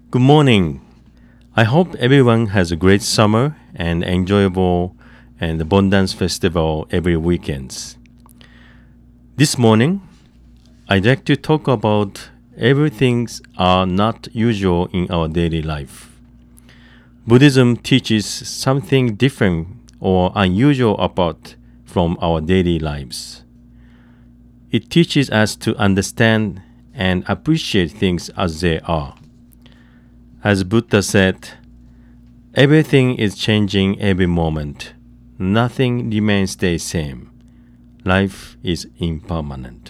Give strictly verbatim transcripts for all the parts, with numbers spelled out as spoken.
Good morning. I hope everyone has a great summer and enjoyable and abundance festival every weekends. This morning, I'd like to talk about everything are not usual in our daily life. Buddhism teaches something different or unusual apart from our daily lives. It teaches us to understand and appreciate things as they are. As Buddha said, everything is changing every moment. Nothing remains the same. Life is impermanent.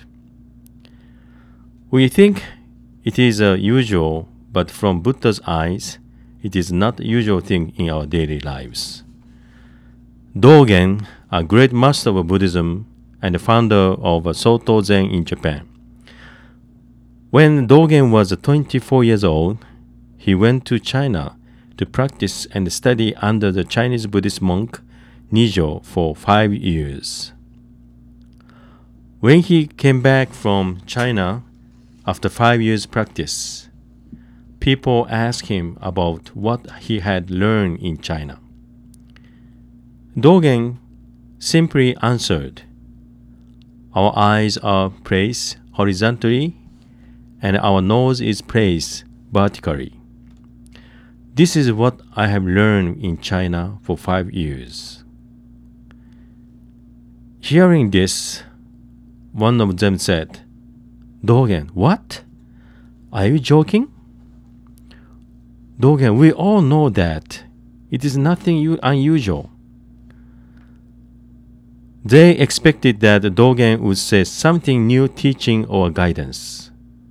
We think it is a usual, but from Buddha's eyes, it is not a usual thing in our daily lives. Dogen, a great master of Buddhism and the founder of Soto Zen in Japan. When Dogen was twenty-four years old, he went to China to practice and study under the Chinese Buddhist monk Nijo for five years. When he came back from China after five years practice, people asked him about what he had learned in China. Dogen simply answered, "Our eyes are placed horizontally and our nose is placed vertically. This is what I have learned in China for five years." Hearing this, one of them said, "Dogen, what? Are you joking?" "Dogen, we all know that. It is nothing unusual." They expected that Dogen would say something new teaching or guidance.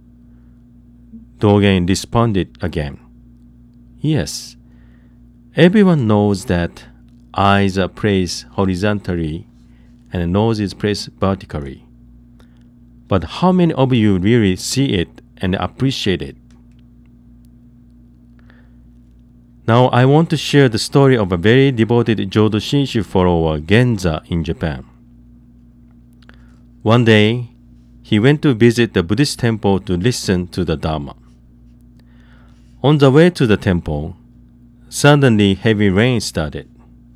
Dogen responded again, "Yes, everyone knows that eyes are placed horizontally and nose is placed vertically. But how many of you really see it and appreciate it?" Now I want to share the story of a very devoted Jodo Shinshu follower, Genza, in Japan. One day, he went to visit the Buddhist temple to listen to the Dharma. On the way to the temple, suddenly heavy rain started.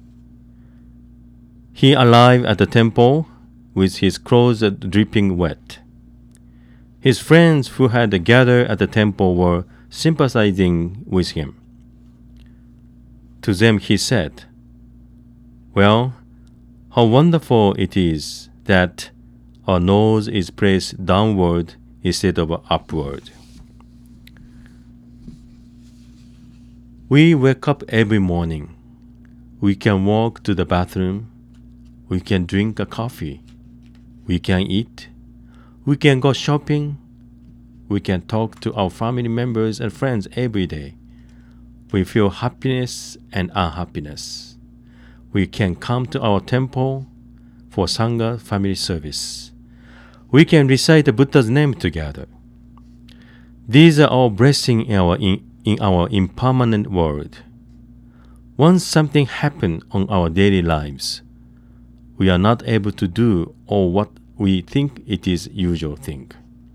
He arrived at the temple with his clothes dripping wet. His friends who had gathered at the temple were sympathizing with him. To them he said, "Well, how wonderful it is that our nose is placed downward instead of upward." We wake up every morning. We can walk to the bathroom. We can drink a coffee. We can eat. We can go shopping. We can talk to our family members and friends every day. We feel happiness and unhappiness. We can come to our temple for Sangha family service. We can recite the Buddha's name together. These are all blessings in our, in, in our impermanent world. Once something happens on our daily lives, we are not able to do all what we think it is usual thing.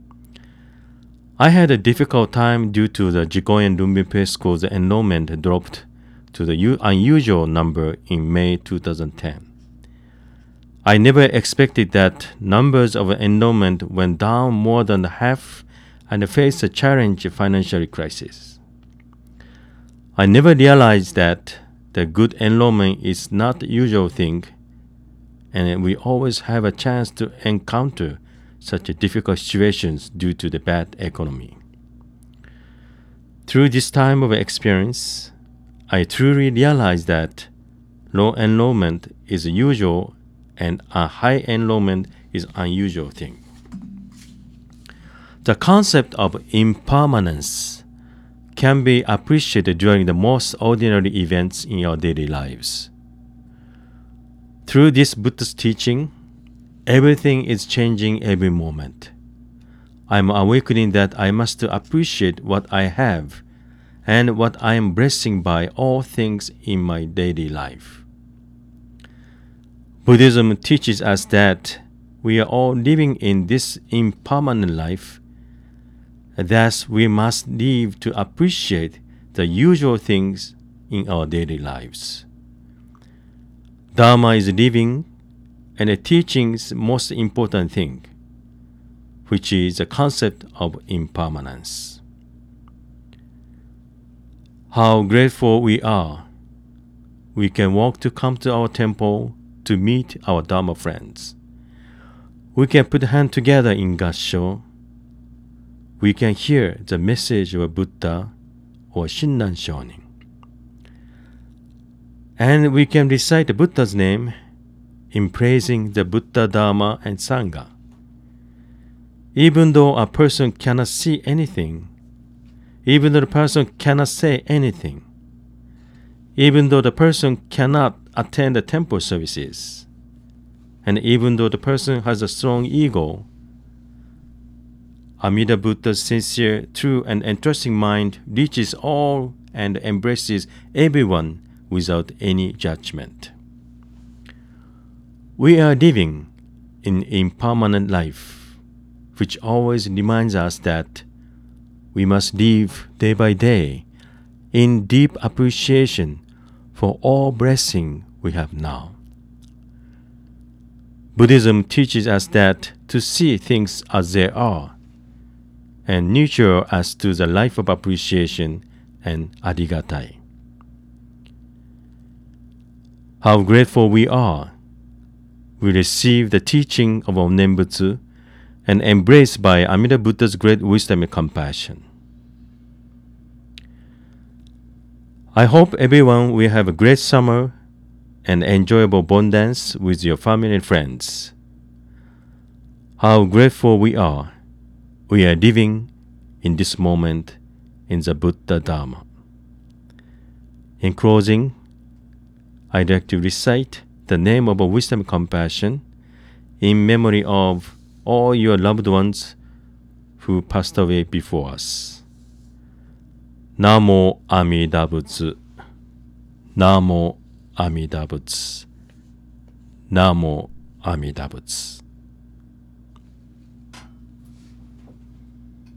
I had a difficult time due to the Jikoyen Rinpoche School's enrollment dropped to the unusual number in May two thousand ten. I never expected that numbers of enrollment went down more than half and faced a challenging financial crisis. I never realized that the good enrollment is not the usual thing, and we always have a chance to encounter such difficult situations due to the bad economy. Through this time of experience, I truly realized that low enrollment is usual and a high enrollment is unusual thing. The concept of impermanence can be appreciated during the most ordinary events in our daily lives. Through this Buddha's teaching, everything is changing every moment. I am awakening that I must appreciate what I have and what I am blessed by all things in my daily life. Buddhism teaches us that we are all living in this impermanent life. Thus, we must live to appreciate the usual things in our daily lives. Dharma is living and a teaching's most important thing, which is the concept of impermanence. How grateful we are we can walk to come to our temple to meet our Dharma friends. We can put hands together in gassho. We can hear the message of Buddha or Shinran Shonin. And we can recite the Buddha's name in praising the Buddha, Dharma, and Sangha. Even though a person cannot see anything, even though the person cannot say anything, even though the person cannot attend the temple services, and even though the person has a strong ego, Amida Buddha's sincere, true, and entrusting mind reaches all and embraces everyone without any judgment. We are living in impermanent life, which always reminds us that we must live day by day in deep appreciation for all blessing we have now. Buddhism teaches us that to see things as they are and nurture us to the life of appreciation and arigatai. How grateful we are we receive the teaching of Onnenbutsu and embraced by Amida Buddha's great wisdom and compassion. I hope everyone will have a great summer and enjoyable Bon dance with your family and friends. How grateful we are we are living in this moment in the Buddha Dharma. In closing, I'd like to recite the name of wisdom and compassion in memory of all your loved ones who passed away before us. Namo Amida Butsu. Namo Amida Butsu. Namo Amida Butsu.